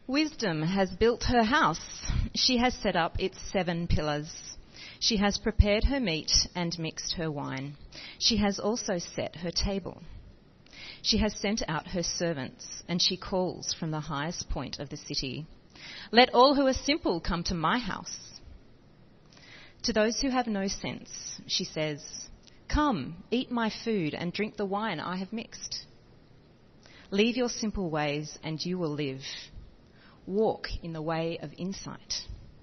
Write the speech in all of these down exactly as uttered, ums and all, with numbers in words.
Wisdom has built her house. She has set up its seven pillars. She has prepared her meat and mixed her wine. She has also set her table. She has sent out her servants, and she calls from the highest point of the city. Let all who are simple come to my house. To those who have no sense, she says, come, eat my food and drink the wine I have mixed. Leave your simple ways and you will live. Walk in the way of insight.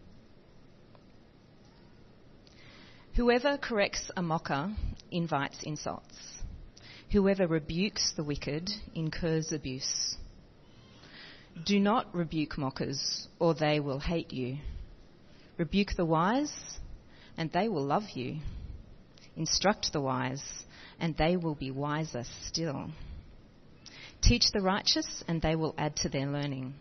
Whoever corrects a mocker invites insults. Whoever rebukes the wicked incurs abuse. Do not rebuke mockers, or they will hate you. Rebuke the wise, and they will love you. Instruct the wise, and they will be wiser still. Teach the righteous, and they will add to their learning.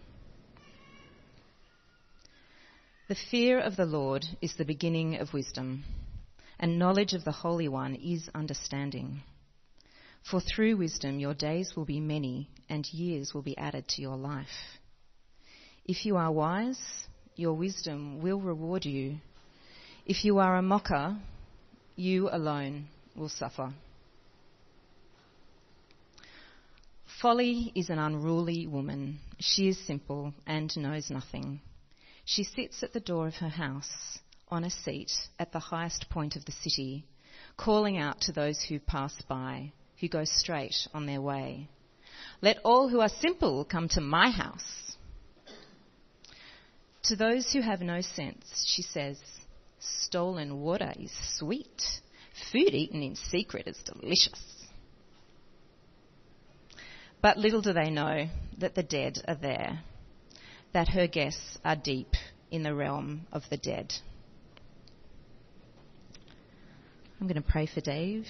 The fear of the Lord is the beginning of wisdom, and knowledge of the Holy One is understanding. For through wisdom your days will be many, and years will be added to your life. If you are wise, your wisdom will reward you. If you are a mocker, you alone will suffer. Folly is an unruly woman. She is simple and knows nothing. She sits at the door of her house, on a seat at the highest point of the city, calling out to those who pass by, who go straight on their way. Let all who are simple come to my house. To those who have no sense, she says, stolen water is sweet. Food eaten in secret is delicious. But little do they know that the dead are there, that her guests are deep in the realm of the dead. I'm going to pray for Dave.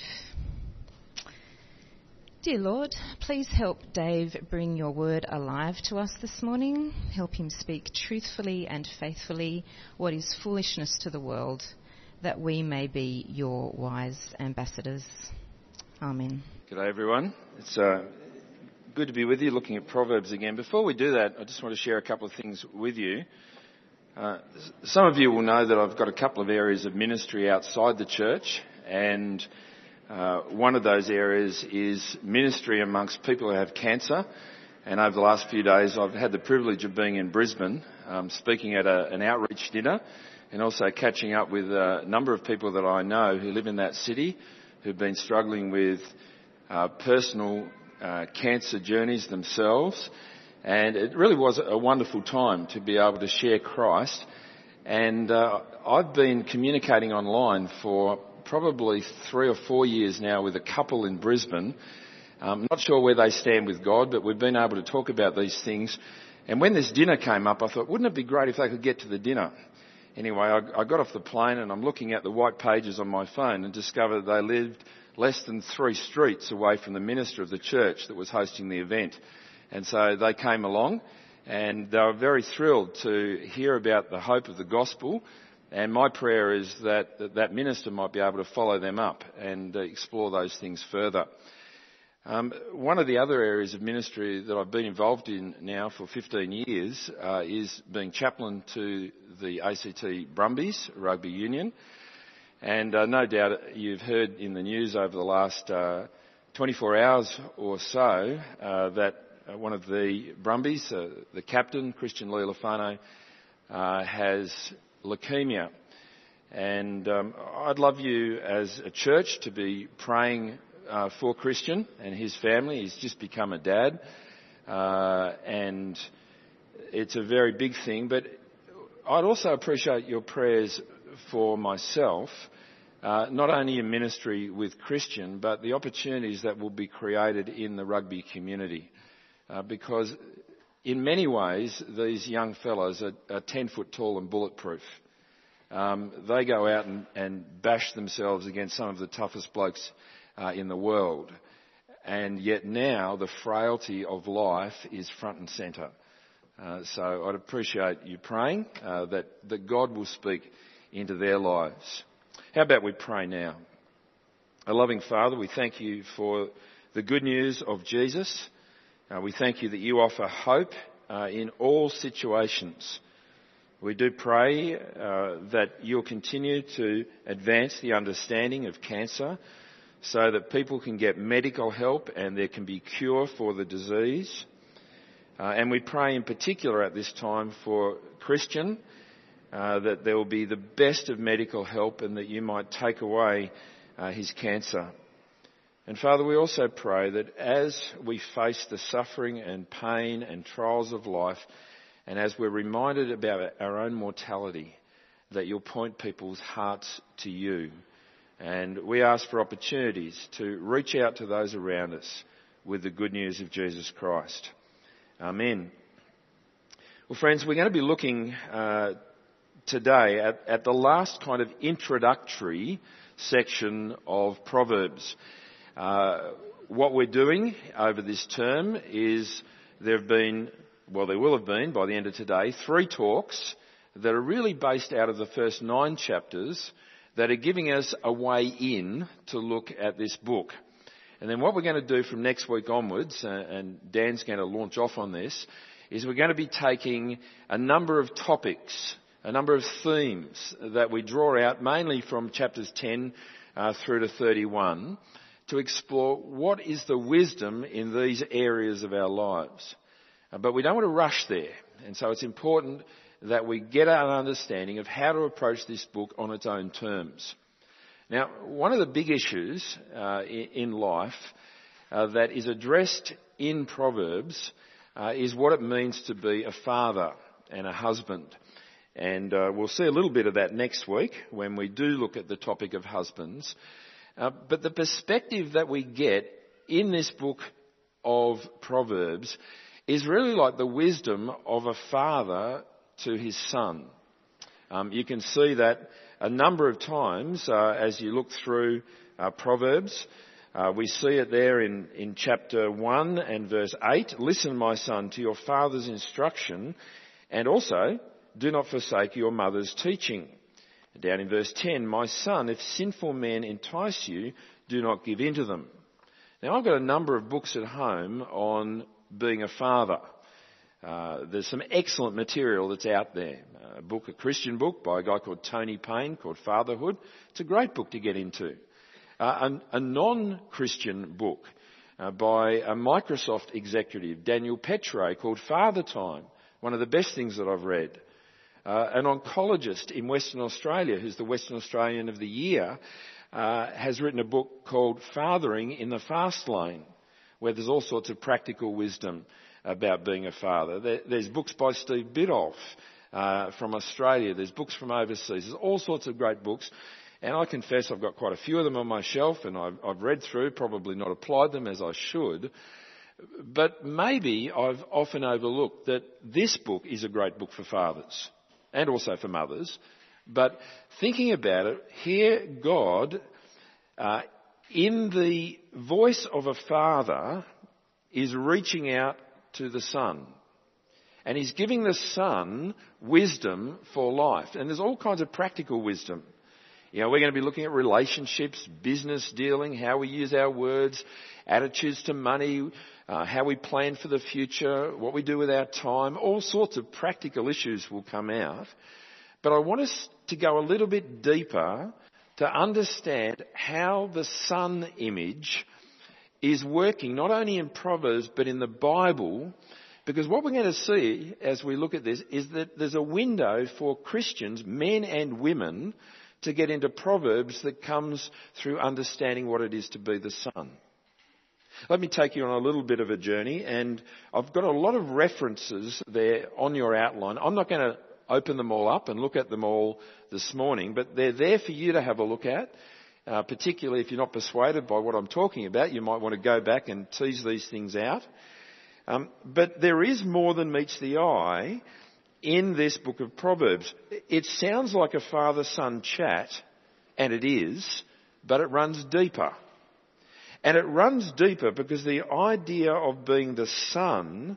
Dear Lord, please help Dave bring your word alive to us this morning. Help him speak truthfully and faithfully what is foolishness to the world, that we may be your wise ambassadors. Amen. G'day everyone. It's uh, good to be with you looking at Proverbs again. Before we do that, I just want to share a couple of things with you. Uh, some of you will know that I've got a couple of areas of ministry outside the church, and uh, one of those areas is ministry amongst people who have cancer. And over the last few days, I've had the privilege of being in Brisbane, um, speaking at a, an outreach dinner, and also catching up with a number of people that I know who live in that city, who've been struggling with uh, personal uh, cancer journeys themselves. And it really was a wonderful time to be able to share Christ. And uh, I've been communicating online for probably three or four years now with a couple in Brisbane. I'm not sure where they stand with God, but we've been able to talk about these things. And when this dinner came up, I thought, wouldn't it be great if they could get to the dinner? Anyway, I, I got off the plane and I'm looking at the white pages on my phone and discovered they lived less than three streets away from the minister of the church that was hosting the event. And so they came along and they were very thrilled to hear about the hope of the gospel. And my prayer is that that, that minister might be able to follow them up and uh, explore those things further. Um, one of the other areas of ministry that I've been involved in now for fifteen years uh, is being chaplain to the A C T Brumbies Rugby Union. And uh, no doubt you've heard in the news over the last uh, twenty-four hours or so uh, that uh, one of the Brumbies, uh, the captain, Christian Leolofano, uh, has leukemia. And um, I'd love you as a church to be praying uh, for Christian and his family. He's just become a dad. Uh, and it's a very big thing. But I'd also appreciate your prayers for myself, uh, not only in ministry with Christian, but the opportunities that will be created in the rugby community. Uh, because in many ways, these young fellows are, are ten foot tall and bulletproof. Um, they go out and, and bash themselves against some of the toughest blokes uh, in the world. And yet now the frailty of life is front and centre. Uh, so I'd appreciate you praying uh, that, that God will speak into their lives. How about we pray now? Our loving Father, we thank you for the good news of Jesus. Uh, we thank you that you offer hope uh, in all situations. We do pray uh, that you'll continue to advance the understanding of cancer so that people can get medical help and there can be cure for the disease. Uh, and we pray in particular at this time for Christian, uh, that there will be the best of medical help and that you might take away uh, his cancer. And Father, we also pray that as we face the suffering and pain and trials of life, and as we're reminded about our own mortality, that you'll point people's hearts to you. And we ask for opportunities to reach out to those around us with the good news of Jesus Christ. Amen. Well, friends, we're going to be looking uh, today at, at the last kind of introductory section of Proverbs. Uh, what we're doing over this term is there have been, well, there will have been by the end of today, three talks that are really based out of the first nine chapters that are giving us a way in to look at this book. And then what we're going to do from next week onwards, uh, and Dan's going to launch off on this, is we're going to be taking a number of topics, a number of themes that we draw out mainly from chapters ten uh, through to thirty-one to explore what is the wisdom in these areas of our lives. Uh, but we don't want to rush there. And so it's important that we get an understanding of how to approach this book on its own terms. Now, one of the big issues uh, in life uh, that is addressed in Proverbs uh, is what it means to be a father and a husband. And uh, we'll see a little bit of that next week when we do look at the topic of husbands. Uh, but the perspective that we get in this book of Proverbs is really like the wisdom of a father to his son. Um, you can see that a number of times uh, as you look through uh, Proverbs. Uh, we see it there in, in chapter one and verse eight. Listen, my son, to your father's instruction, and also do not forsake your mother's teaching. Down in verse ten, my son, if sinful men entice you, do not give in to them. Now, I've got a number of books at home on being a father. Uh, there's some excellent material that's out there. A book, a Christian book by a guy called Tony Payne called Fatherhood. It's a great book to get into. Uh, a, a non-Christian book uh, by a Microsoft executive, Daniel Petre, called Father Time. One of the best things that I've read. Uh, an oncologist in Western Australia, who's the Western Australian of the Year, uh, has written a book called Fathering in the Fast Lane, where there's all sorts of practical wisdom about being a father. There, there's books by Steve Biddulph uh, from Australia. There's books from overseas. There's all sorts of great books. And I confess I've got quite a few of them on my shelf and I've, I've read through, probably not applied them as I should. But maybe I've often overlooked that this book is a great book for fathers and also for mothers. But thinking about it, here God, uh, in the voice of a father, is reaching out to the son. And he's giving the son wisdom for life. And there's all kinds of practical wisdom. You know, we're going to be looking at relationships, business dealing, how we use our words, attitudes to money, uh, how we plan for the future, what we do with our time. All sorts of practical issues will come out. But I want us to go a little bit deeper to understand how the son image is working not only in Proverbs but in the Bible, because what we're going to see as we look at this is that there's a window for Christians, men and women, to get into Proverbs that comes through understanding what it is to be the son. Let me take you on a little bit of a journey, and I've got a lot of references there on your outline. I'm not going to open them all up and look at them all this morning, but they're there for you to have a look at. Uh, particularly if you're not persuaded by what I'm talking about, you might want to go back and tease these things out. Um, but there is more than meets the eye in this book of Proverbs. It sounds like a father-son chat, and it is, but it runs deeper. And it runs deeper because the idea of being the son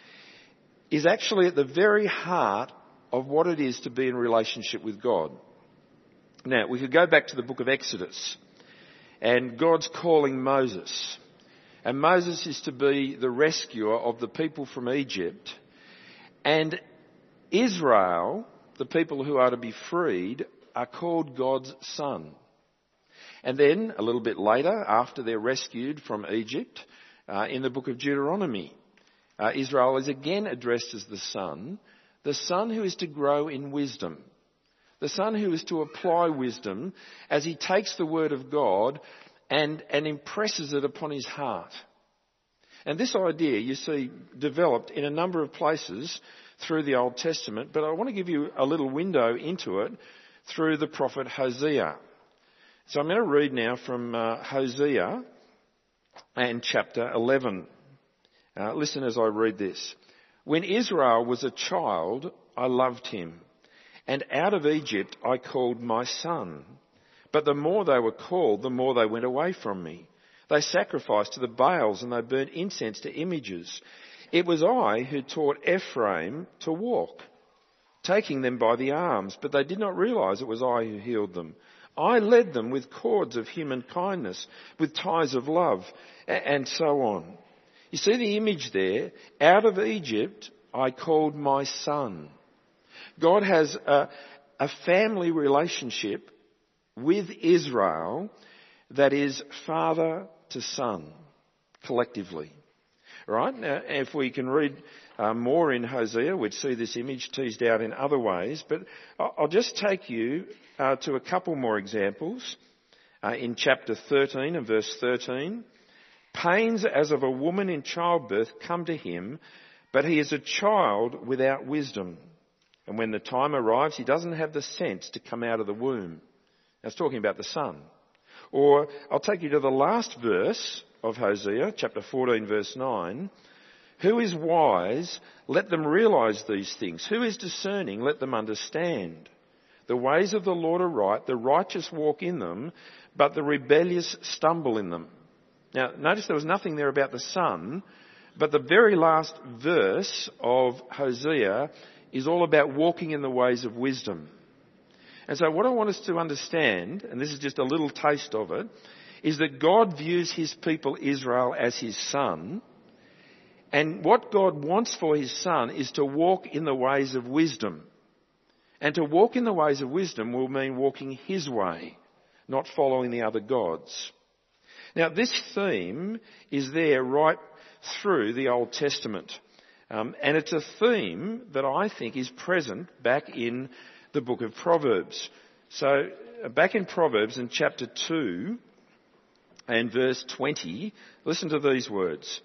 is actually at the very heart of what it is to be in relationship with God. Now, we could go back to the book of Exodus, and God's calling Moses. And Moses is to be the rescuer of the people from Egypt. And Israel, the people who are to be freed, are called God's son. And then, a little bit later, after they're rescued from Egypt, uh, in the book of Deuteronomy, uh, Israel is again addressed as the son, the son who is to grow in wisdom, the son who is to apply wisdom as he takes the word of God and, and impresses it upon his heart. And this idea, you see, developed in a number of places through the Old Testament, but I want to give you a little window into it through the prophet Hosea. So I'm going to read now from uh, Hosea and chapter eleven. Uh, listen as I read this. When Israel was a child, I loved him, and out of Egypt I called my son. But the more they were called, the more they went away from me. They sacrificed to the Baals and they burnt incense to images. It was I who taught Ephraim to walk, taking them by the arms, but they did not realize it was I who healed them. I led them with cords of human kindness, with ties of love, and so on. You see the image there? Out of Egypt, I called my son. God has a, a family relationship with Israel that is father to son, collectively. Right? Now, if we can read uh, more in Hosea, we'd see this image teased out in other ways, but I'll just take you uh, to a couple more examples. Uh, in chapter thirteen and verse thirteen, pains as of a woman in childbirth come to him, but he is a child without wisdom. And when the time arrives, he doesn't have the sense to come out of the womb. That's talking about the son. Or I'll take you to the last verse of Hosea, chapter fourteen, verse nine. Who is wise? Let them realize these things. Who is discerning? Let them understand. The ways of the Lord are right. The righteous walk in them, but the rebellious stumble in them. Now, notice there was nothing there about the son, but the very last verse of Hosea is all about walking in the ways of wisdom. And so what I want us to understand, and this is just a little taste of it, is that God views his people Israel as his son. And what God wants for his son is to walk in the ways of wisdom. And to walk in the ways of wisdom will mean walking his way, not following the other gods. Now, this theme is there right through the Old Testament. Um, and it's a theme that I think is present back in the book of Proverbs. So, uh, back in Proverbs in chapter two and verse twenty, listen to these words.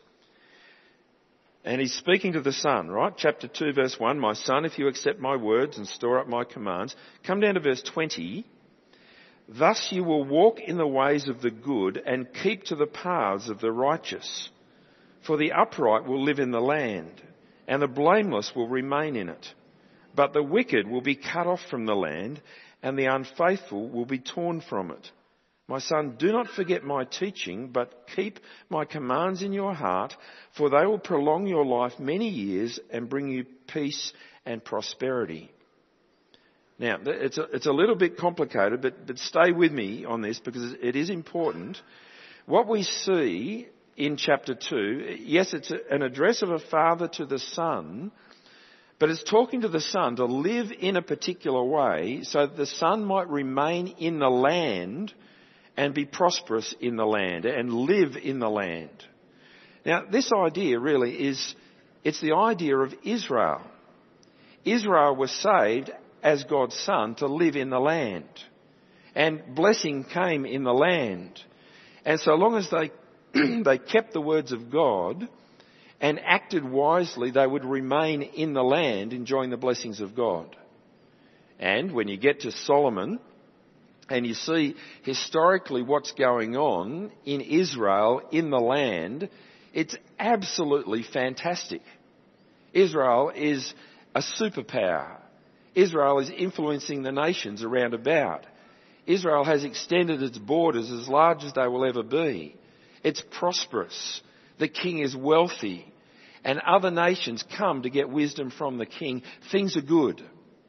And he's speaking to the son, right? Chapter two, verse one, my son, if you accept my words and store up my commands. Come down to verse twenty. Thus you will walk in the ways of the good and keep to the paths of the righteous. For the upright will live in the land, and the blameless will remain in it. But the wicked will be cut off from the land, and the unfaithful will be torn from it. My son, do not forget my teaching, but keep my commands in your heart, for they will prolong your life many years and bring you peace and prosperity. Now, it's a, it's a little bit complicated, but, but stay with me on this because it is important. What we see in chapter two, yes, it's a, an address of a father to the son, but it's talking to the son to live in a particular way so that the son might remain in the land and be prosperous in the land and live in the land. Now, this idea really is, it's the idea of Israel. Israel was saved as God's son to live in the land. And blessing came in the land. And so long as they, they kept the words of God and acted wisely, they would remain in the land enjoying the blessings of God. And when you get to Solomon and you see historically what's going on in Israel, in the land, it's absolutely fantastic. Israel is a superpower. Israel is influencing the nations around about. Israel has extended its borders as large as they will ever be. It's prosperous. The king is wealthy. And other nations come to get wisdom from the king. Things are good.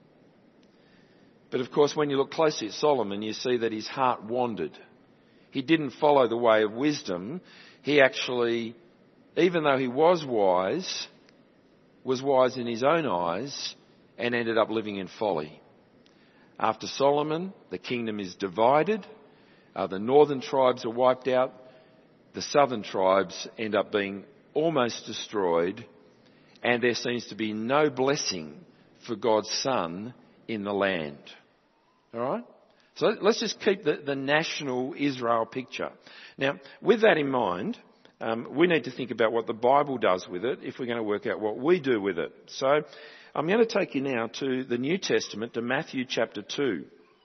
But of course, when you look closely at Solomon, you see that his heart wandered. He didn't follow the way of wisdom. He actually, even though he was wise, was wise in his own eyes and ended up living in folly. After Solomon, the kingdom is divided. Uh, the northern tribes are wiped out. The southern tribes end up being almost destroyed. And there seems to be no blessing for God's Son in the land. All right? So let's just keep the, the national Israel picture. Now, with that in mind, um, we need to think about what the Bible does with it if we're going to work out what we do with it. So I'm going to take you now to the New Testament, to Matthew chapter two.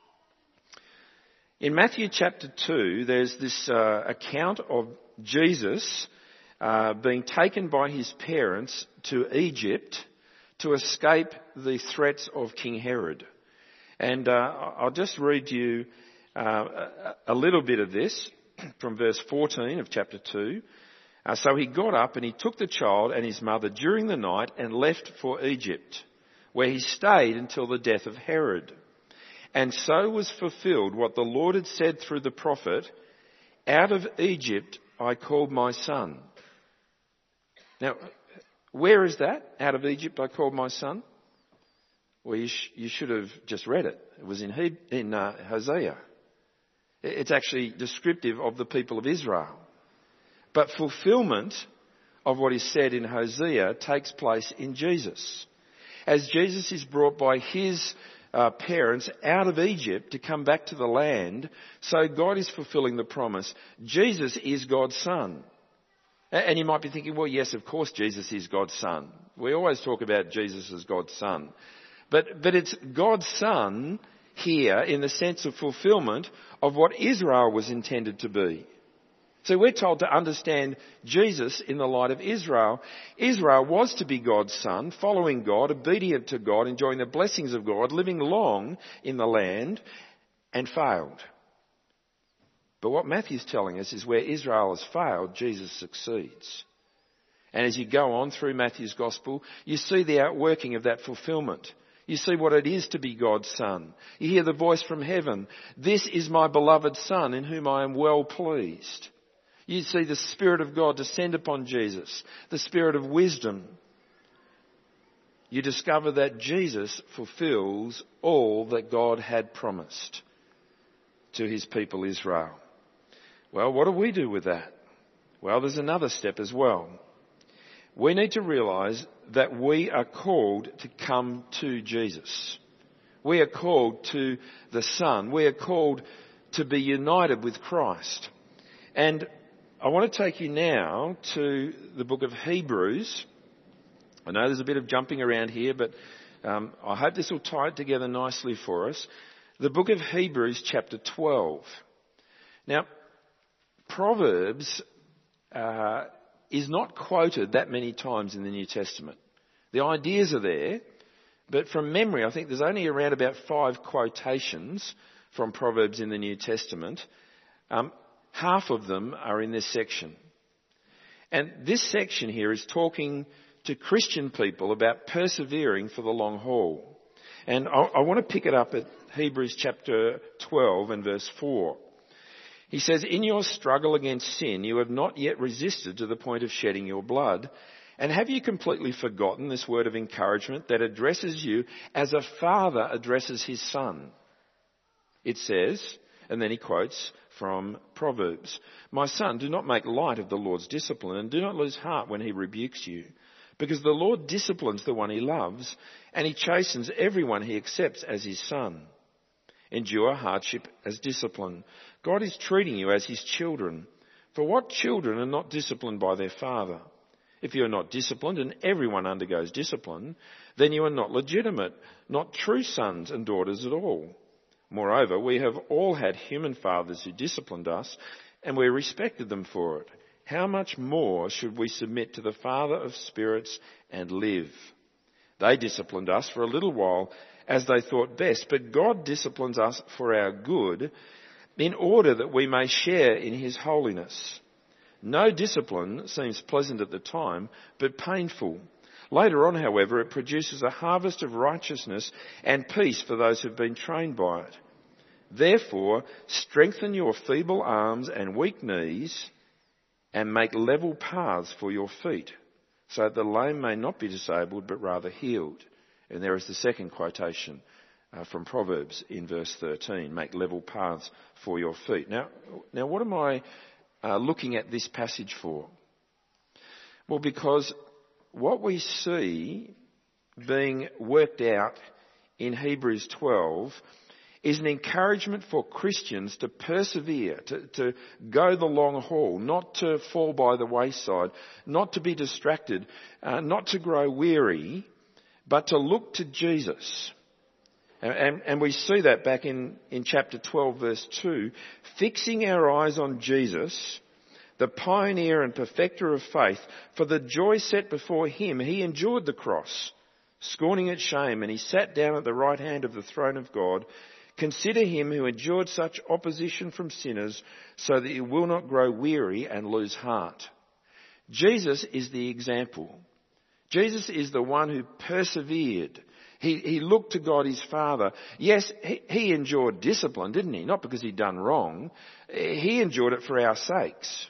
In Matthew chapter two, there's this uh, account of Jesus uh, being taken by his parents to Egypt to escape the threats of King Herod. And uh, I'll just read you uh, a little bit of this from verse fourteen of chapter two. Uh, so he got up and he took the child and his mother during the night and left for Egypt, where he stayed until the death of Herod. And so was fulfilled what the Lord had said through the prophet, "Out of Egypt I called my son." Now, where is that? Out of Egypt I called my son? Well, you, sh- you should have just read it. It was in, he- in uh, Hosea. It's actually descriptive of the people of Israel. But fulfillment of what is said in Hosea takes place in Jesus. As Jesus is brought by his uh, parents out of Egypt to come back to the land, so God is fulfilling the promise. Jesus is God's son. And you might be thinking, well, yes, of course Jesus is God's son. We always talk about Jesus as God's son. But, but it's God's son here in the sense of fulfillment of what Israel was intended to be. So we're told to understand Jesus in the light of Israel. Israel was to be God's son, following God, obedient to God, enjoying the blessings of God, living long in the land, and failed. But what Matthew's telling us is where Israel has failed, Jesus succeeds. And as you go on through Matthew's gospel, you see the outworking of that fulfillment. You see what it is to be God's son. You hear the voice from heaven. "This is my beloved son in whom I am well pleased." You see the Spirit of God descend upon Jesus, the Spirit of wisdom. You discover that Jesus fulfills all that God had promised to his people Israel. Well, what do we do with that? Well, there's another step as well. We need to realise that we are called to come to Jesus. We are called to the Son. We are called to be united with Christ. And I want to take you now to the book of Hebrews. I know there's a bit of jumping around here, but um, I hope this will tie it together nicely for us. The book of Hebrews chapter twelve. Now, Proverbs uh, is not quoted that many times in the New Testament. The ideas are there, but from memory I think there's only around about five quotations from Proverbs in the New Testament. Um, half of them are in this section. And this section here is talking to Christian people about persevering for the long haul. And I, I want to pick it up at Hebrews chapter twelve and verse four. He says, "In your struggle against sin, you have not yet resisted to the point of shedding your blood. And have you completely forgotten this word of encouragement that addresses you as a father addresses his son?" It says, and then he quotes from Proverbs, "My son, do not make light of the Lord's discipline and do not lose heart when he rebukes you. Because the Lord disciplines the one he loves and he chastens everyone he accepts as his son. Endure hardship as discipline. God is treating you as his children. For what children are not disciplined by their father? If you are not disciplined, and everyone undergoes discipline, then you are not legitimate, not true sons and daughters at all. Moreover, we have all had human fathers who disciplined us, and we respected them for it. How much more should we submit to the Father of spirits and live? They disciplined us for a little while as they thought best, but God disciplines us for our good, in order that we may share in his holiness. No discipline seems pleasant at the time, but painful. Later on, however, it produces a harvest of righteousness and peace for those who have been trained by it. Therefore, strengthen your feeble arms and weak knees, and make level paths for your feet, so that the lame may not be disabled, but rather healed. And there is the second quotation uh, from Proverbs in verse thirteen, make level paths for your feet. Now, now what am I uh, looking at this passage for? Well, because what we see being worked out in Hebrews twelve is an encouragement for Christians to persevere, to, to go the long haul, not to fall by the wayside, not to be distracted, uh, not to grow weary, but to look to Jesus. And, and, and we see that back in, in chapter twelve, verse two, fixing our eyes on Jesus, the pioneer and perfecter of faith, for the joy set before him, he endured the cross, scorning its shame, and he sat down at the right hand of the throne of God. Consider him who endured such opposition from sinners, so that you will not grow weary and lose heart. Jesus is the example. Jesus is the one who persevered. He, he looked to God his Father. Yes, he, he endured discipline, didn't he? Not because he'd done wrong. He endured it for our sakes.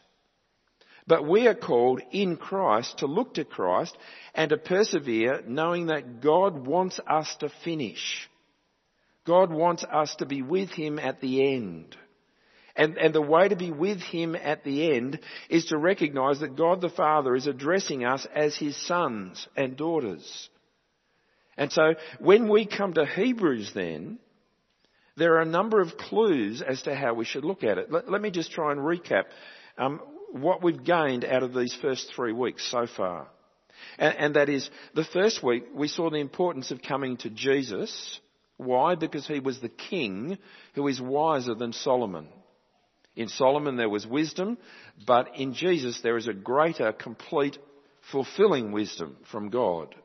But we are called in Christ to look to Christ and to persevere, knowing that God wants us to finish. God wants us to be with him at the end. And, and the way to be with him at the end is to recognise that God the Father is addressing us as his sons and daughters. And so when we come to Hebrews then, there are a number of clues as to how we should look at it. Let, let me just try and recap um, what we've gained out of these first three weeks so far. And, and that is, the first week we saw the importance of coming to Jesus. Why? Because he was the king who is wiser than Solomon. In Solomon there was wisdom, but in Jesus there is a greater, complete, fulfilling wisdom from God.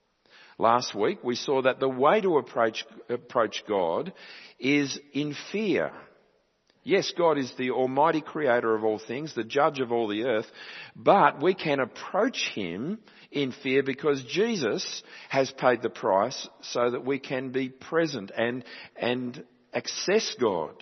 Last week we saw that the way to approach, approach God is in fear. Yes, God is the almighty creator of all things, the judge of all the earth, but we can approach him in fear because Jesus has paid the price so that we can be present and, and access God.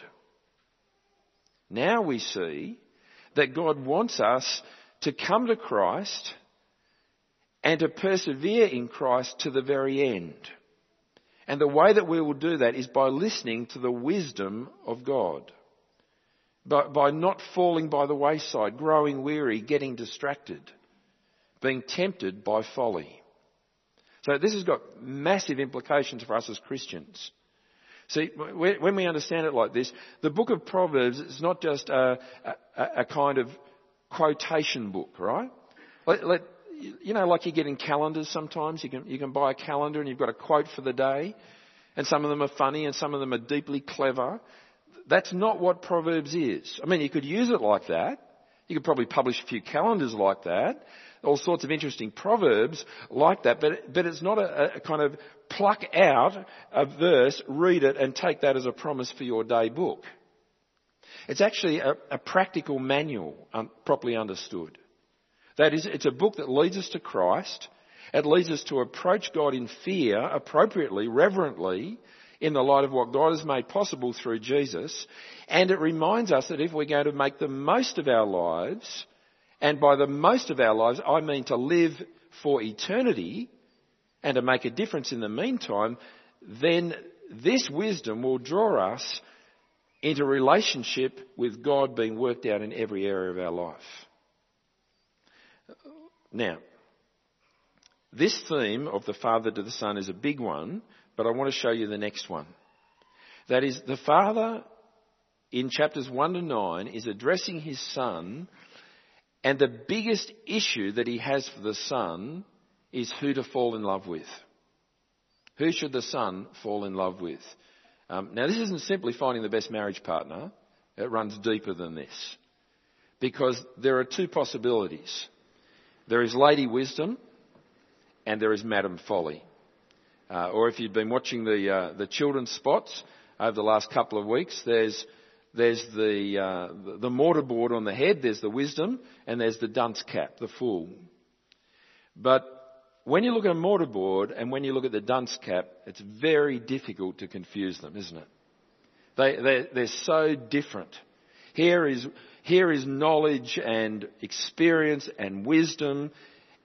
Now we see that God wants us to come to Christ and to persevere in Christ to the very end. And the way that we will do that is by listening to the wisdom of God. By, by not falling by the wayside, growing weary, getting distracted, being tempted by folly. So this has got massive implications for us as Christians. See, when we understand it like this, the book of Proverbs is not just a, a, a kind of quotation book, right? Let, let, you know, like you get in calendars sometimes, you can, you can buy a calendar and you've got a quote for the day, and some of them are funny and some of them are deeply clever. That's not what Proverbs is. I mean, you could use it like that. You could probably publish a few calendars like that. All sorts of interesting proverbs like that. But, but it's not a, a kind of pluck out a verse, read it and take that as a promise for your day book. It's actually a, a practical manual, um, properly understood. That is, it's a book that leads us to Christ. It leads us to approach God in fear, appropriately, reverently, in the light of what God has made possible through Jesus. And it reminds us that if we're going to make the most of our lives, and by the most of our lives, I mean to live for eternity and to make a difference in the meantime, then this wisdom will draw us into relationship with God being worked out in every area of our life. Now, this theme of the Father to the Son is a big one, but I want to show you the next one. That is, the Father in chapters one to nine is addressing his Son, and the biggest issue that he has for the Son is who to fall in love with. Who should the Son fall in love with? Um, now, this isn't simply finding the best marriage partner. It runs deeper than this. Because there are two possibilities. There is Lady Wisdom and there is Madam Folly. Uh, or if you've been watching the uh, the children's spots over the last couple of weeks, there's there's the uh, the mortarboard on the head, there's the wisdom, and there's the dunce cap, the fool. But when you look at a mortarboard and when you look at the dunce cap, it's very difficult to confuse them, isn't it? They they they're so different. Here is here is knowledge and experience and wisdom,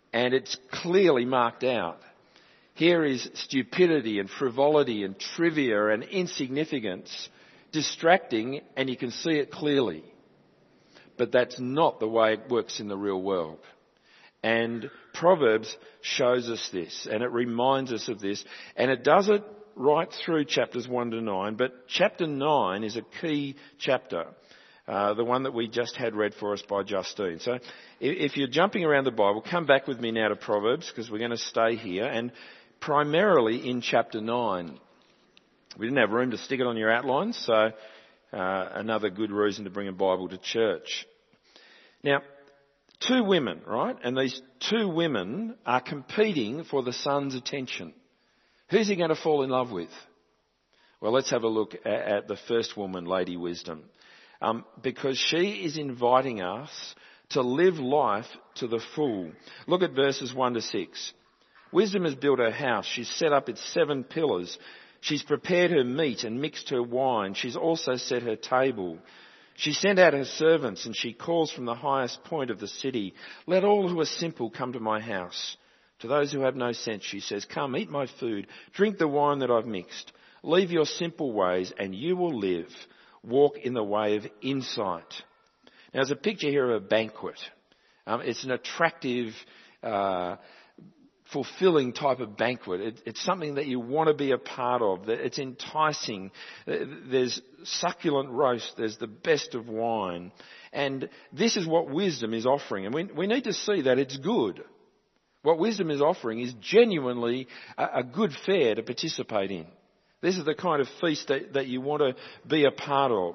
and it's clearly marked out. Here is stupidity and frivolity and trivia and insignificance distracting, and you can see it clearly. But that's not the way it works in the real world. And Proverbs shows us this, and it reminds us of this, and it does it right through chapters one to nine, but chapter nine is a key chapter, uh, the one that we just had read for us by Justine. So if you're jumping around the Bible, come back with me now to Proverbs, because we're going to stay here, and primarily in chapter nine. We didn't have room to stick it on your outlines, so uh, another good reason to bring a Bible to church. Now, two women, right? And these two women are competing for the son's attention. Who's he going to fall in love with? Well, let's have a look at, at the first woman, Lady Wisdom, um, because she is inviting us to live life to the full. Look at verses one to six. Wisdom has built her house. She's set up its seven pillars. She's prepared her meat and mixed her wine. She's also set her table. She sent out her servants, and she calls from the highest point of the city. Let all who are simple come to my house. To those who have no sense, she says, come, eat my food, drink the wine that I've mixed. Leave your simple ways, and you will live. Walk in the way of insight. Now, there's a picture here of a banquet. Um, it's an attractive, uh, fulfilling type of banquet. It, it's something that you want to be a part of. It's enticing. There's succulent roast. There's the best of wine. And this is what wisdom is offering. And we, we need to see that it's good. What wisdom is offering is genuinely a, a good fare to participate in. This is the kind of feast that, that you want to be a part of.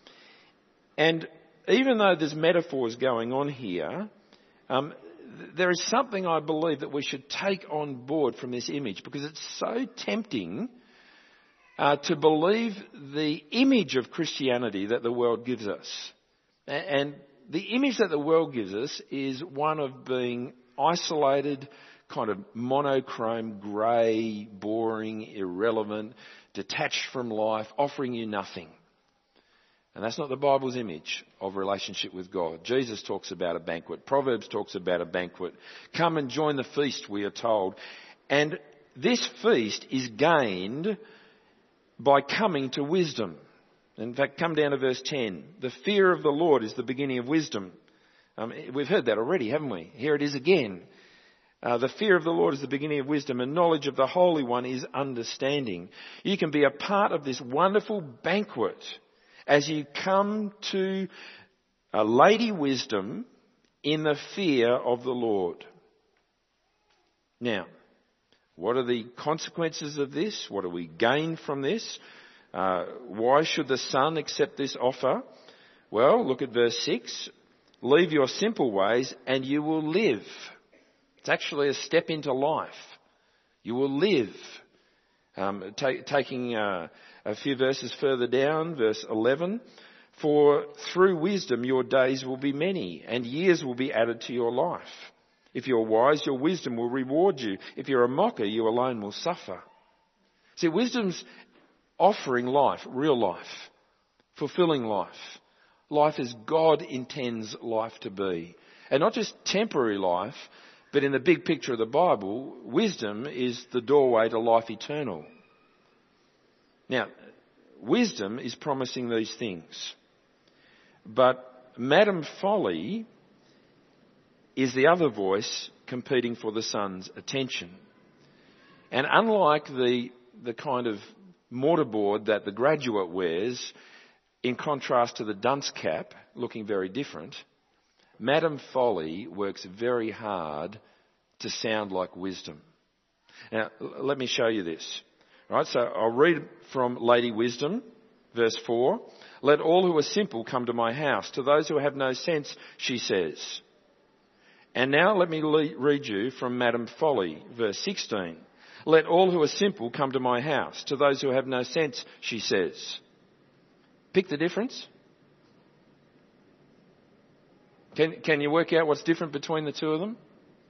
And even though there's metaphors going on here, um, there is something I believe that we should take on board from this image, because it's so tempting uh, to believe the image of Christianity that the world gives us. And the image that the world gives us is one of being isolated, kind of monochrome, grey, boring, irrelevant, detached from life, offering you nothing. And that's not the Bible's image of relationship with God. Jesus talks about a banquet. Proverbs talks about a banquet. Come and join the feast, we are told. And this feast is gained by coming to wisdom. In fact, come down to verse ten. The fear of the Lord is the beginning of wisdom. Um, we've heard that already, haven't we? Here it is again. Uh, the fear of the Lord is the beginning of wisdom, and knowledge of the Holy One is understanding. You can be a part of this wonderful banquet as you come to a Lady Wisdom in the fear of the Lord. Now, what are the consequences of this? What do we gain from this? Uh, why should the son accept this offer? Well, look at verse six. Leave your simple ways and you will live. It's actually a step into life. You will live. Um, ta- taking uh, a few verses further down, verse eleven. For through wisdom your days will be many and years will be added to your life. If you're wise, your wisdom will reward you. If you're a mocker, you alone will suffer. See, wisdom's offering life, real life, fulfilling life. Life as God intends life to be. And not just temporary life, but in the big picture of the Bible, wisdom is the doorway to life eternal. Now, wisdom is promising these things. But Madame Folly is the other voice competing for the son's attention. And unlike the, the kind of mortarboard that the graduate wears, in contrast to the dunce cap, looking very different, Madame Folly works very hard to sound like wisdom. Now, let me show you this. Right, so I'll read from Lady Wisdom, verse four. Let all who are simple come to my house. To those who have no sense, she says. And now let me le- read you from Madame Folly, verse sixteen. Let all who are simple come to my house. To those who have no sense, she says. Pick the difference. Can, can you work out what's different between the two of them?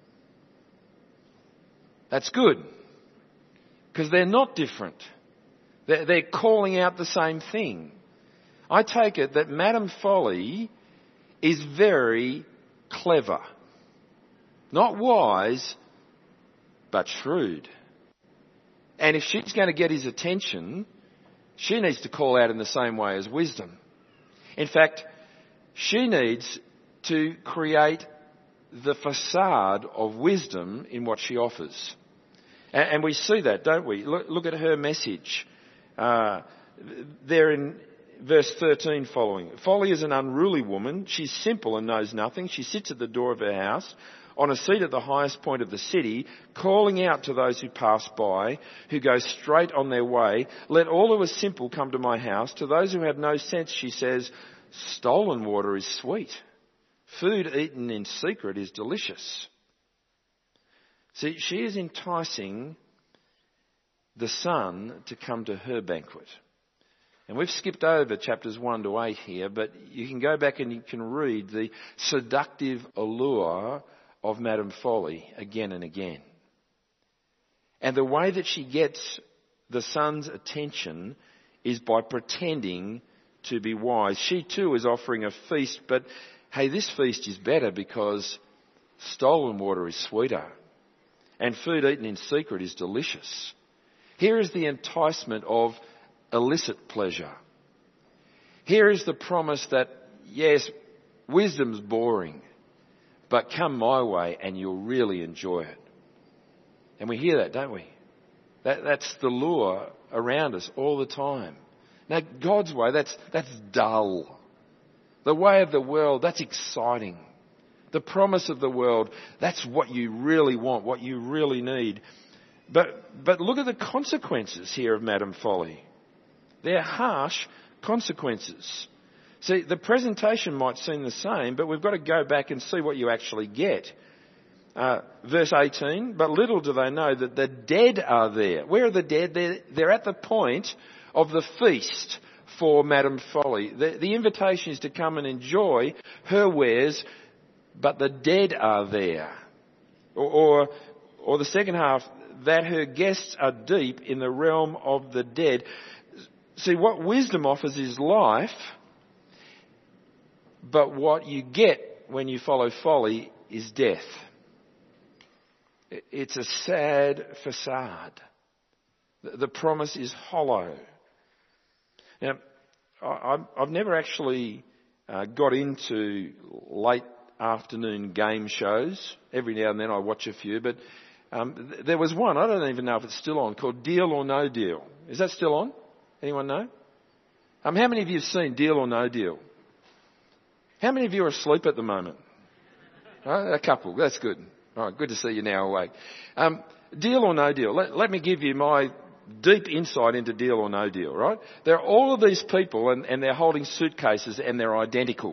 That's good. Because they're not different. They're, they're calling out the same thing. I take it that Madame Folly is very clever. Not wise, but shrewd. And if she's going to get his attention, she needs to call out in the same way as wisdom. In fact, she needs to create the facade of wisdom in what she offers. And we see that, don't we? Look at her message. Uh, there in verse thirteen following. Folly is an unruly woman. She's simple and knows nothing. She sits at the door of her house, on a seat at the highest point of the city, calling out to those who pass by, who go straight on their way. Let all who are simple come to my house. To those who have no sense, she says, stolen water is sweet. Food eaten in secret is delicious. See, she is enticing the son to come to her banquet. And we've skipped over chapters one to eight here, but you can go back and you can read the seductive allure of Madame Folly again and again. And the way that she gets the son's attention is by pretending to be wise. She too is offering a feast, but hey, this feast is better because stolen water is sweeter and food eaten in secret is delicious. Here is the enticement of illicit pleasure. Here is the promise that, yes, wisdom's boring, but come my way and you'll really enjoy it. And we hear that, don't we? That, that's the lure around us all the time. Now, God's way, that's, that's dull. The way of the world, that's exciting. The promise of the world, that's what you really want, what you really need. But, but look at the consequences here of Madame Folly. They're harsh consequences. See, the presentation might seem the same, but we've got to go back and see what you actually get. Uh, verse eighteen, but little do they know that the dead are there. Where are the dead? They're, they're at the point of the feast for Madame Folly. The, the invitation is to come and enjoy her wares, but the dead are there. Or, or, or the second half, that her guests are deep in the realm of the dead. See, what wisdom offers is life, but what you get when you follow folly is death. It's a sad facade. The promise is hollow. Now, I've never actually uh, got into late afternoon game shows. Every now and then I watch a few, but um, there was one, I don't even know if it's still on, called Deal or No Deal. Is that still on? Anyone know? Um, how many of you have seen Deal or No Deal? How many of you are asleep at the moment? Right, a couple, that's good. All right, good to see you now awake. Um, deal or no deal? Let, let me give you my deep insight into Deal or No Deal, right? There are all of these people and, and they're holding suitcases and they're identical.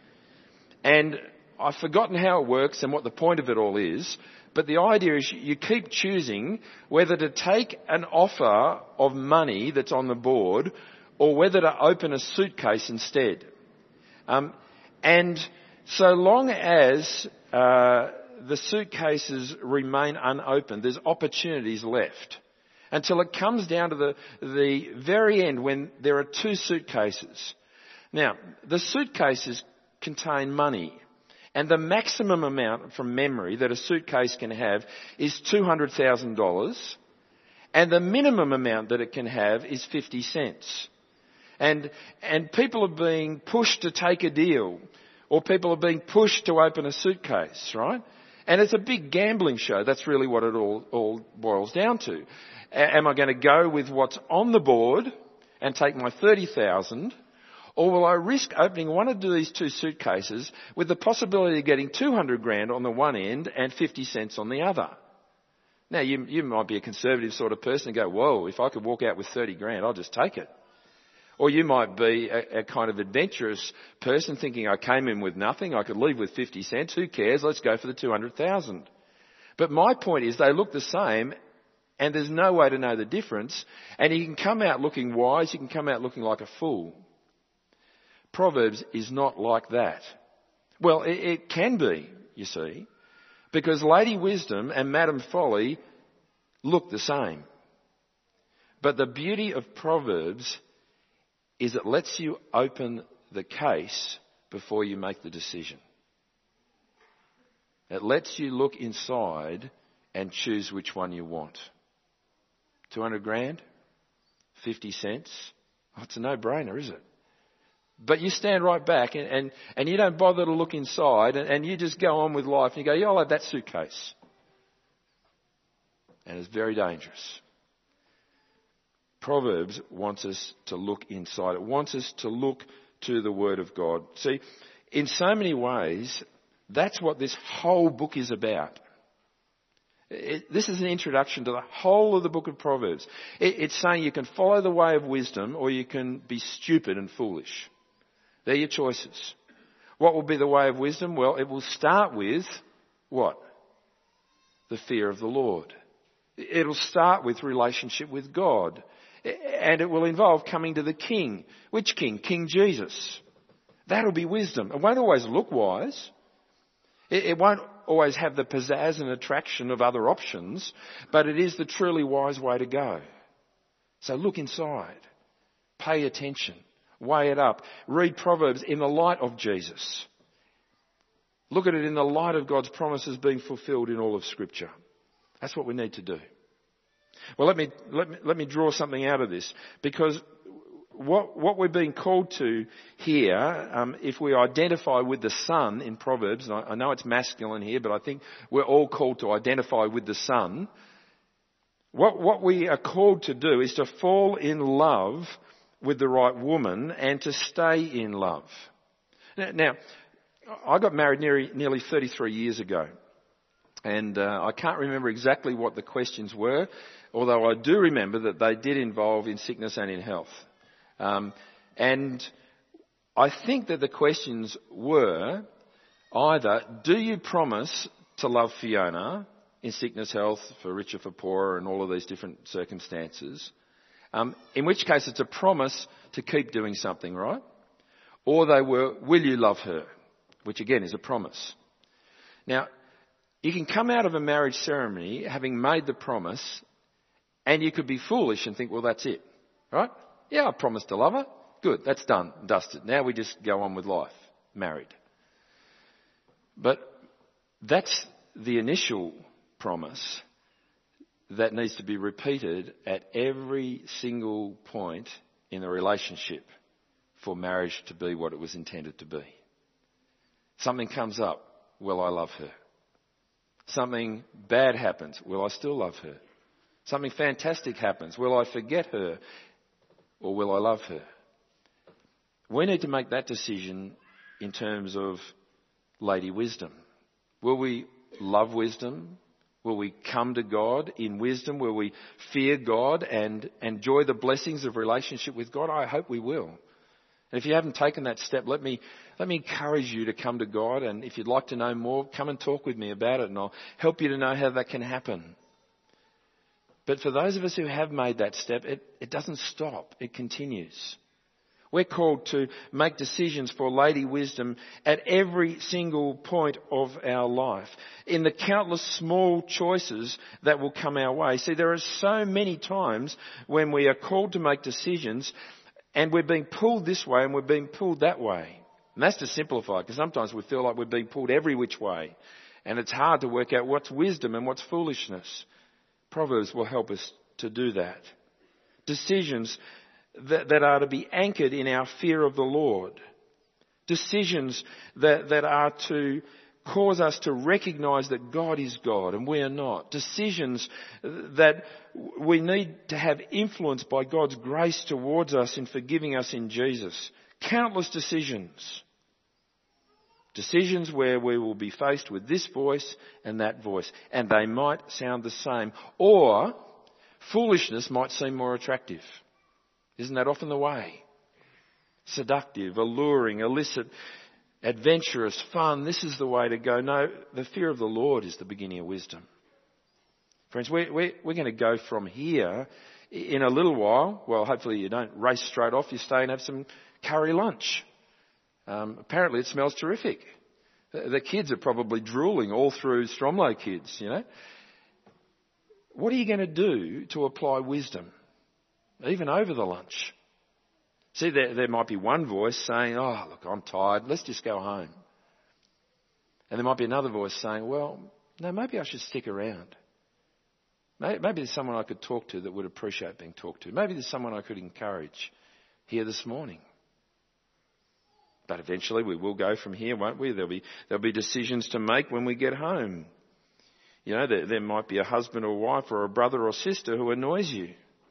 And I've forgotten how it works and what the point of it all is, but the idea is you keep choosing whether to take an offer of money that's on the board or whether to open a suitcase instead. Um, and so long as uh, the suitcases remain unopened, there's opportunities left. Until it comes down to the, the very end when there are two suitcases. Now, the suitcases contain money. And the maximum amount from memory that a suitcase can have is two hundred thousand dollars. And the minimum amount that it can have is fifty cents. And, and people are being pushed to take a deal. Or people are being pushed to open a suitcase, right? And it's a big gambling show. That's really what it all, all boils down to. Am I going to go with what's on the board and take my thirty thousand dollars? Or will I risk opening one of these two suitcases with the possibility of getting two hundred grand on the one end and fifty cents on the other? Now, you, you might be a conservative sort of person and go, whoa, if I could walk out with thirty grand, I'll just take it. Or you might be a, a kind of adventurous person thinking, I came in with nothing, I could leave with fifty cents, who cares, let's go for the two hundred thousand. But my point is they look the same and there's no way to know the difference. And you can come out looking wise, you can come out looking like a fool. Proverbs is not like that. Well, it, it can be, you see, because Lady Wisdom and Madame Folly look the same. But the beauty of Proverbs is it lets you open the case before you make the decision. It lets you look inside and choose which one you want. two hundred grand? fifty cents? Oh, it's a no-brainer, is it? But you stand right back and, and, and you don't bother to look inside and, and you just go on with life and you go, yeah, I'll have that suitcase. And it's very dangerous. Proverbs wants us to look inside. It wants us to look to the Word of God. See, in so many ways, that's what this whole book is about. It, this is an introduction to the whole of the book of Proverbs. It, it's saying you can follow the way of wisdom or you can be stupid and foolish. They're your choices. What will be the way of wisdom? Well, it will start with what? The fear of the Lord. It'll start with relationship with God. And it will involve coming to the King. Which King? King Jesus. That'll be wisdom. It won't always look wise. It, it won't always have the pizzazz and attraction of other options, but it is the truly wise way to go. So look inside. Pay attention. Weigh it up. Read Proverbs in the light of Jesus. Look at it in the light of God's promises being fulfilled in all of Scripture. That's what we need to do. Well, let me, let me, let me draw something out of this, because what, what we're being called to here, um, if we identify with the Son in Proverbs, and I, I know it's masculine here, but I think we're all called to identify with the Son. What, what we are called to do is to fall in love with the right woman and to stay in love. Now, now I got married nearly, nearly thirty-three years ago. And uh, I can't remember exactly what the questions were, although I do remember that they did involve in sickness and in health. Um, and I think that the questions were either, do you promise to love Fiona in sickness, health, for richer, for poorer, and all of these different circumstances? Um, in which case it's a promise to keep doing something, right? Or they were, will you love her? Which again is a promise. Now, you can come out of a marriage ceremony having made the promise, and you could be foolish and think, well, that's it, right? Yeah, I promised to love her. Good, that's done, dusted. Now we just go on with life, married. But that's the initial promise that needs to be repeated at every single point in the relationship for marriage to be what it was intended to be. Something comes up, will I love her? Something bad happens, will I still love her? Something fantastic happens, will I forget her or will I love her? We need to make that decision in terms of Lady Wisdom. Will we love wisdom? Will we come to God in wisdom? Will we fear God and enjoy the blessings of relationship with God? I hope we will. And if you haven't taken that step, let me let me encourage you to come to God. And if you'd like to know more, come and talk with me about it and I'll help you to know how that can happen. But for those of us who have made that step, it, it doesn't stop. It continues. We're called to make decisions for Lady Wisdom at every single point of our life, in the countless small choices that will come our way. See, there are so many times when we are called to make decisions and we're being pulled this way and we're being pulled that way. And that's to simplify, because sometimes we feel like we're being pulled every which way. And it's hard to work out what's wisdom and what's foolishness. Proverbs will help us to do that. Decisions that, that are to be anchored in our fear of the Lord. Decisions that, that are to cause us to recognise that God is God and we are not. Decisions that we need to have influence by God's grace towards us in forgiving us in Jesus. Countless decisions. Decisions where we will be faced with this voice and that voice, and they might sound the same. Or foolishness might seem more attractive. Isn't that often the way? Seductive, alluring, illicit, adventurous, fun. This is the way to go. No, the fear of the Lord is the beginning of wisdom. Friends, we're, we're, we're going to go from here in a little while. Well, hopefully you don't race straight off. You stay and have some curry lunch. Um, apparently it smells terrific. The, the kids are probably drooling all through Stromlo Kids, you know. What are you going to do to apply wisdom, even over the lunch? See, there, there might be one voice saying, oh, look, I'm tired. Let's just go home. And there might be another voice saying, well, no, maybe I should stick around. Maybe there's someone I could talk to that would appreciate being talked to. Maybe there's someone I could encourage here this morning. But eventually we will go from here, won't we? There'll be, there'll be decisions to make when we get home. You know, there, there might be a husband or wife or a brother or sister who annoys you.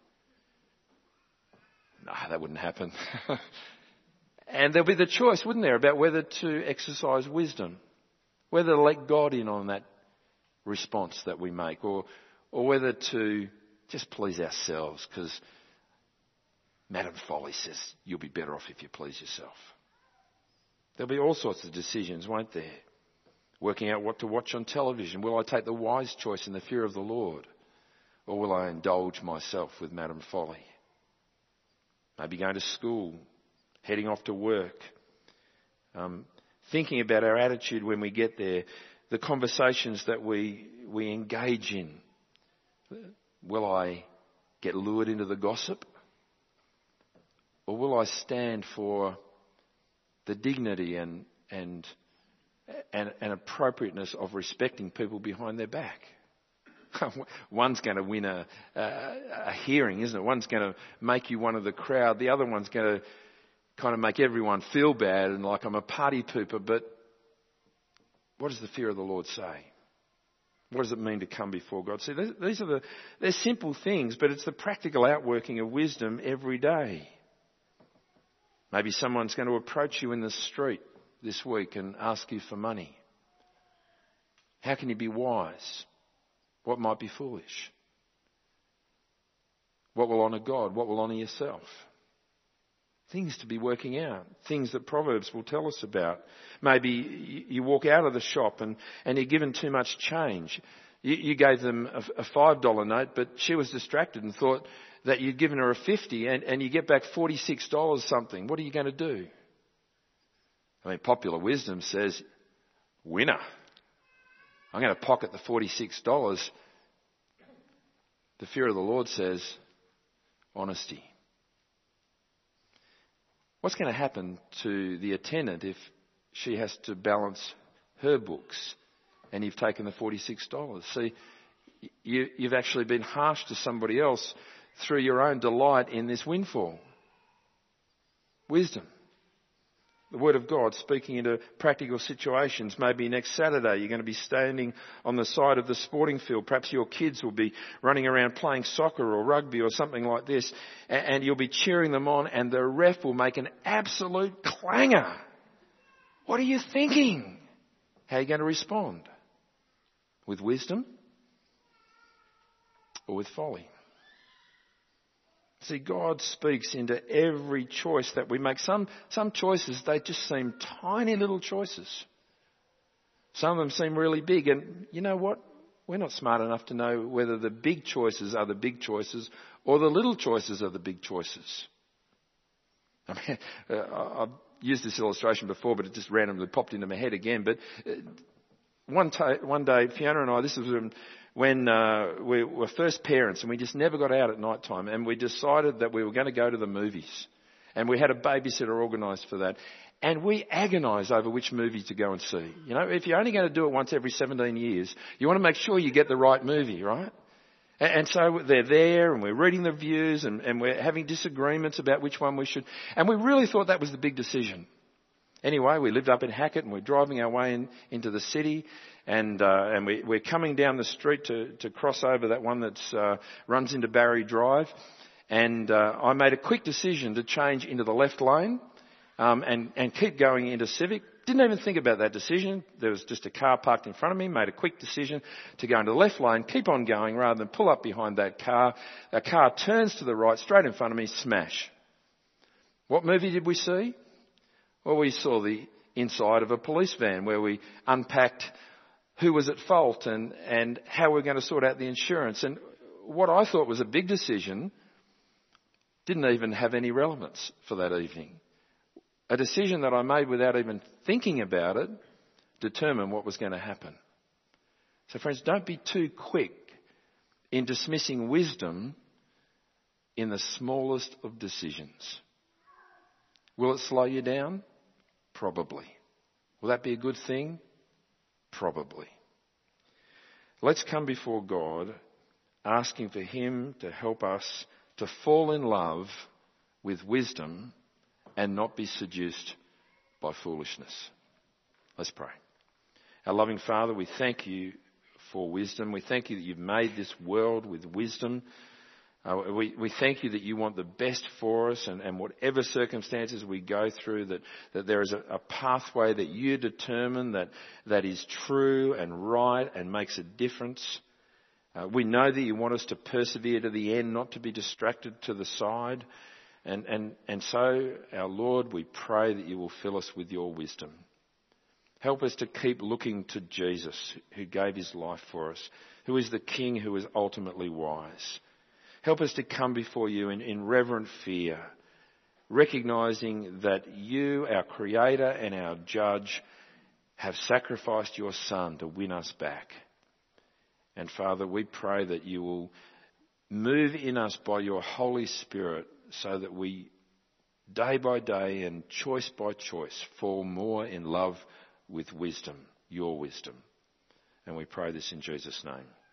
No, that wouldn't happen. And there'll be the choice, wouldn't there, about whether to exercise wisdom, whether to let God in on that response that we make, or or whether to just please ourselves, because Madame Folly says you'll be better off if you please yourself. There'll be all sorts of decisions, won't there? Working out what to watch on television. Will I take the wise choice in the fear of the Lord? Or will I indulge myself with Madame Folly? Maybe going to school, heading off to work, um, thinking about our attitude when we get there, the conversations that we we engage in. Will I get lured into the gossip? Or will I stand for the dignity and and and, and appropriateness of respecting people behind their back? One's going to win a, a, a hearing, isn't it? One's going to make you one of the crowd. The other one's going to kind of make everyone feel bad and like I'm a party pooper. But what does the fear of the Lord say? What does it mean to come before God? See, these are the, they're simple things, but it's the practical outworking of wisdom every day. Maybe someone's going to approach you in the street this week and ask you for money. How can you be wise? What might be foolish? What will honour God? What will honour yourself? Things to be working out. Things that Proverbs will tell us about. Maybe you walk out of the shop and, and you're given too much change. You, you gave them a, a five dollar note, but she was distracted and thought that you'd given her a fifty and, and you get back forty-six dollars something. What are you going to do? I mean, popular wisdom says, winner. I'm going to pocket the forty-six dollars. The fear of the Lord says, honesty. What's going to happen to the attendant if she has to balance her books and you've taken the forty-six dollars? See, you, you've actually been harsh to somebody else through your own delight in this windfall. Wisdom. The Word of God speaking into practical situations. Maybe next Saturday you're going to be standing on the side of the sporting field. Perhaps your kids will be running around playing soccer or rugby or something like this, and you'll be cheering them on, and the ref will make an absolute clanger. What are you thinking? How are you going to respond? With wisdom or with folly? See, God speaks into every choice that we make. Some, some choices, they just seem tiny little choices. Some of them seem really big. And you know what? We're not smart enough to know whether the big choices are the big choices or the little choices are the big choices. I mean, uh, I've used this illustration before, but it just randomly popped into my head again. But uh, one, t- one day, Fiona and I, this was when... when uh, we were first parents and we just never got out at night time, and we decided that we were going to go to the movies, and we had a babysitter organised for that, and we agonised over which movie to go and see. You know, if you're only going to do it once every seventeen years, you want to make sure you get the right movie, right? And, and so they're there and we're reading the reviews and, and we're having disagreements about which one we should, and we really thought that was the big decision. Anyway, we lived up in Hackett and we're driving our way in, into the city, and uh, and we, we're coming down the street to, to cross over that one that uh, runs into Barry Drive, and uh, I made a quick decision to change into the left lane um, and, and keep going into Civic. Didn't even think about that decision. There was just a car parked in front of me, made a quick decision to go into the left lane, keep on going rather than pull up behind that car. A car turns to the right, straight in front of me, smash. What movie did we see? Well, we saw the inside of a police van where we unpacked who was at fault and, and how we're going to sort out the insurance. And what I thought was a big decision didn't even have any relevance for that evening. A decision that I made without even thinking about it determined what was going to happen. So friends, don't be too quick in dismissing wisdom in the smallest of decisions. Will it slow you down? Probably. Will that be a good thing? probably. Let's come before God asking for him to help us to fall in love with wisdom and not be seduced by foolishness. Let's pray. Our loving Father, we thank you for wisdom. We thank you that you've made this world with wisdom. Uh, we, we thank you that you want the best for us, and, and whatever circumstances we go through, that, that there is a, a pathway that you determine that, that is true and right and makes a difference. Uh, we know that you want us to persevere to the end, not to be distracted to the side. And, and, and so, our Lord, we pray that you will fill us with your wisdom. Help us to keep looking to Jesus, who gave his life for us, who is the King who is ultimately wise. Help us to come before you in, in reverent fear, recognising that you, our Creator and our Judge, have sacrificed your Son to win us back. And Father, we pray that you will move in us by your Holy Spirit so that we, day by day and choice by choice, fall more in love with wisdom, your wisdom. And we pray this in Jesus' name.